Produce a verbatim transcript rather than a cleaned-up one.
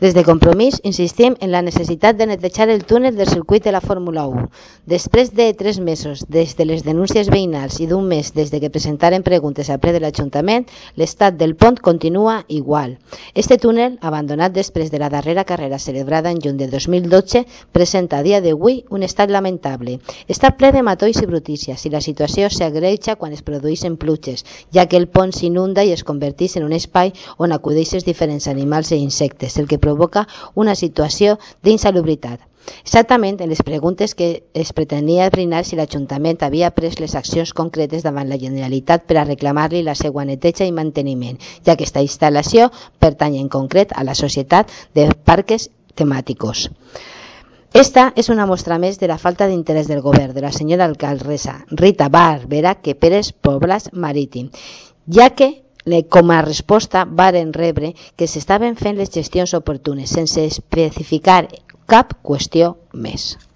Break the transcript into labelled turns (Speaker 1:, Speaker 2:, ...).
Speaker 1: Des de Compromís insistim en la necessitat de netejar el túnel del circuit de la Fórmula u. Després de tres mesos des de les denúncies veïnals i d'un mes des de que presentaren preguntes al ple de l'Ajuntament, l'estat del pont continua igual. Este túnel, abandonat després de la darrera carrera celebrada en juny de dos mil dotze, presenta a dia d'avui un estat lamentable. Està ple de matolls i brutícies i la situació s'agreuja quan es produeixen pluges, ja que el pont s'inunda i es converteix en un espai on acudeixen diferents animals i insectes, el que provoca una situació d'insalubritat. Exactament en les preguntes que es pretenia esbrinar si l'Ajuntament havia pres les accions concretes davant la Generalitat per a reclamar-li la seva neteja i manteniment, ja que aquesta instal·lació pertany en concret a la Societat de Parques Temàticos. Esta és una mostra més de la falta d'interès del govern de la senyora alcaldessa Rita Barberà que Pérez Poblas Marítim, ja que com a resposta varen rebre que s'estaven fent les gestions oportunes sense especificar cap qüestió més.